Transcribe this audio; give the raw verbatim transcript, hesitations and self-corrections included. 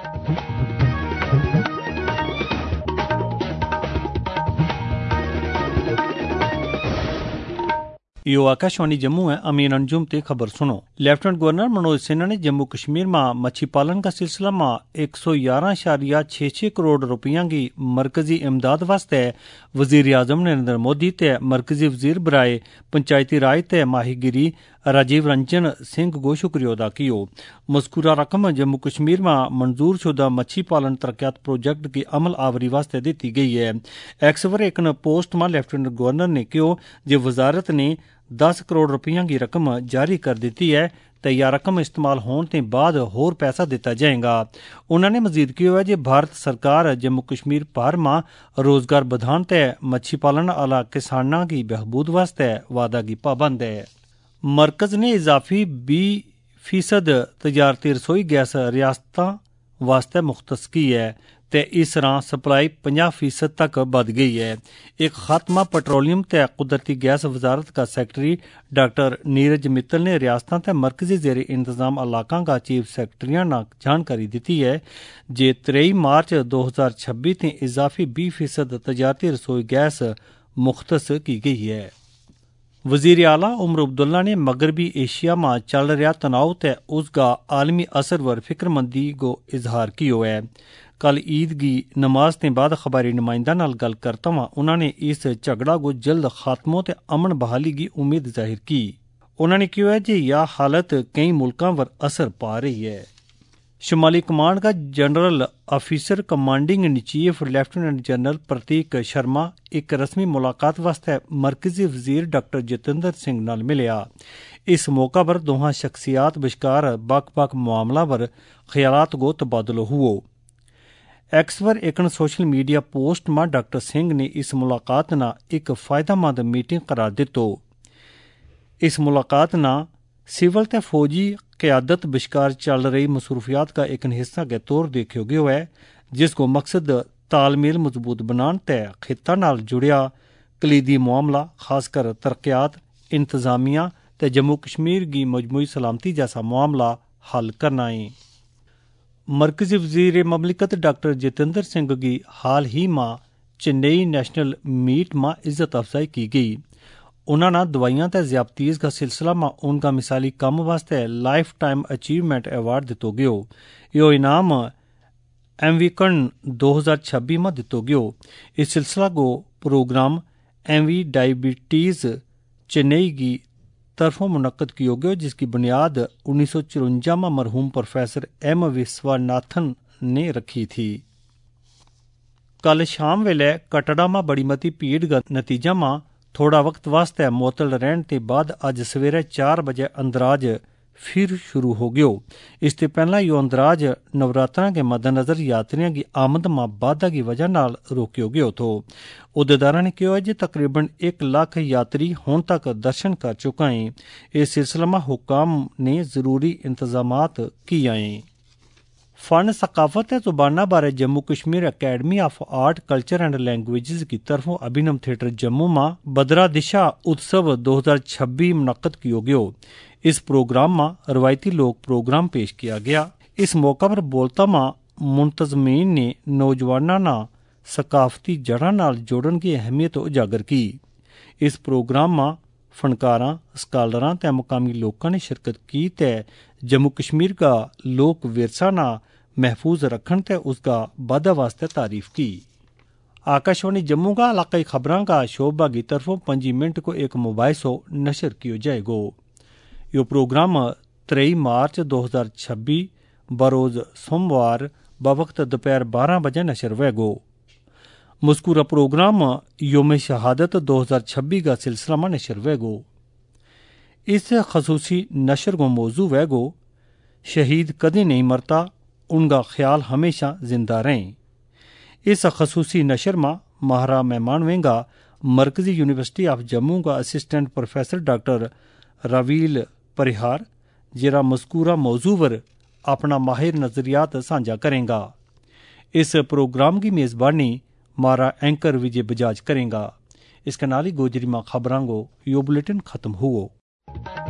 यो आकाशवाणी जम्मू है। अमीन अंजुम ते खबर सुनो। लेफ्टिनेंट गवर्नर मनोज सिन्हा ने जम्मू कश्मीर में मच्छी पालन का सिलसिला में एक सौ ग्यारह इशारिया छे छे करोड़ रुपया की मरकजी इमदाद वास्ते वजीर आजम नरेंद्र मोदी ते मरकजी वजीर बराए पंचायती राज ते माहीगिरी राजीव रंजन सिंह को शुक्रिया अदा कियो। मजकूरा रकम जम्मू कश्मीर में मंजूर शुदा मच्छी पालन तरक्यात प्रोजेक्ट की अमल आवरी वास्ते दी गई है। एक्सवर एक पोस्ट में लेफ्टिनेंट गवर्नर ने कहो जे वजारत ने दस करोड़ रुपया की रकम जारी कर दी है तो यह रकम इस्तेमाल होने के बाद होर पैसा दिता जाएगा। उन्होंने मजीद किया है कि भारत सरकार जम्मू कश्मीर भर में रोजगार बढ़ाने ते मच्छी पालन आला किसानों की बहबूद वास्ते वादा की पाबंद है। मरकज ने इजाफी बीस फीसद तजारती रसोई गैस रियासतां वास्ते मुख्तस की है ते इस तरह सप्लाई पचास फीसद तक बढ़ गई है। एक खात्मा पेट्रोलियम ते कुदरती गैस वजारत का सेक्रेटरी डॉक्टर नीरज मित्तल ने रियासतां ते मरकजी जेर इंतजाम इलाका का चीफ सेक्रेटरियां ने जानकारी दी है जे तेईस मार्च दो हजार छब्बीस ते इजाफी बीस फीसद तजारती रसोई गैस मुख्तस की गई है। वजीर आला उमर अब्दुल्ला ने मगरबी एशिया में चल रहा तनाव ते उसका आलमी असर वर फिक्रमंदी को इजहार किया है। कल ईद की नमाज के बाद अखबारी नुमाइंदा नाल गल करता हुआ उन्होंने इस झगड़ा को जल्द खात्मो ते अमन बहाली की उम्मीद जाहिर की। उन्होंने कहा है कि यह हालत कई मुल्कों पर असर पा रही है। शुमाली कमांड का general officer commanding in chief lieutenant general Prateek Sharma एक रस्मी मुलाकात वास्ते मरकजी वजीर डॉक्टर जितेंद्र सिंह नाल मिलिया। इस मौका पर दोहां शख्सियात बश्कार बक बक मामला पर ख्यालात को तबादलो हुओ। एक्सवर एक सोशल मीडिया पोस्ट में डॉक्टर सिंह ने इस मुलाकात ना एक फायदेमंद मीटिंग करार दितो। इस मुलाकात ना सिविल ते फौजी क़यादत बश्कार चल रही मसरूफियात का एक हिस्सा के तौर देखो गया है जिसको मकसद तालमेल मजबूत बनाने ते खिता नाल जुड़िया कलीदी मामला खासकर तरक्यात इंतजामिया ते जम्मू कश्मीर की मजमूई सलामती जैसा मामला हल करना है। मरकजी वजीर ममलिकत डॉक्टर जितेंद्र सिंह की हाल ही में चेन्नई नेशनल मीट में इज्जत अफजाई की गई। उन्होंने दवाइयां ते ज़्यादतीज़ का सिलसिला में उनका मिसाली कम वास्ते लाइफ टाइम अचीवमेंट अवार्ड दितो गयो। यो इनाम एम वी कन दो हजार छब्बीस में दितो गयो। इस सिलसिला को programme M V diabetes Chennai की तरफों मुनक्कद किया गया जिसकी बुनियाद उन्नीस सौ चुरंजा में मरहूम प्रोफेसर एम विश्वनाथन ने रखी थी। कल शाम वेले कटड़ा में बड़ी मती भीड़ का नतीजा में थोड़ा वक्त वास्ते मुअत्तल रहने के बाद अज सवेरे चार बजे अंदराज फिर शुरू हो गयो। इससे पहला यो अंदराज नवरात्रा के मद्देनजर यात्रियों की आमद में बाधा की वजह नाल रोक्यो गयो थो। उहदेदारा ने कहा है कि तकरीबन एक लाख यात्री हुण तक दर्शन कर चुका है। इस सिलसिले में हुकाम ने जरूरी इंतजामात किए हैं। फन सकाफत जुबाना बारे Jammu Kashmir academy of art culture and languages की तरफों अभिनव थिएटर जम्मू में बदरा दिशा उत्सव दो हजार छब्बीस मुनक्कद किया गयो। इस प्रोग्राम में रवायती लोक प्रोग्राम पेश किया गया। इस मौका पर बोलता मां मुंतजमीन ने नौजवानों ना सकाफती जड़ा नाल जोड़न की अहमियत उजागर की। इस प्रोग्राम में फनकारां स्कॉलरां ते मुकामी लोगों ने शिरकत की ते जम्मू कश्मीर का लोक विरसा ना महफूज रखन ते उसका बाधा वास्ते तारीफ की। आकाशवाणी जम्मू का इलाकाई खबरों का शोभा की तरफों पंजी मिनट को एक मुबाइसो नशर किया जाएगो। यो प्रोग्राम तेईस मार्च दो हजार छब्बीस बरोज सोमवार बवक्त दोपहर बारह बजे नशर होएगो। मज़कूरा प्रोग्राम योम शहादत दो हजार छब्बीस का सिलसिला में नशर होएगो। इस खसूसी नशर को मौजू होएगो शहीद कभी नहीं मरता, उनका ख्याल हमेशा जिंदा रहें। इस खसूसी नशर में माहरा मेहमान वेंगा मरकजी यूनिवर्सिटी ऑफ जम्मू का assistant professor doctor Raveel Parihar जरा मज़कूरा मौजू पर अपना माहिर नजरियात साझा करेंगा। इस प्रोग्राम की मेज़बानी मारा एंकर विजय बजाज करेंगा। इसके नाल ही गोजरी में खबरां को यो बुलेटिन खत्म हुआ।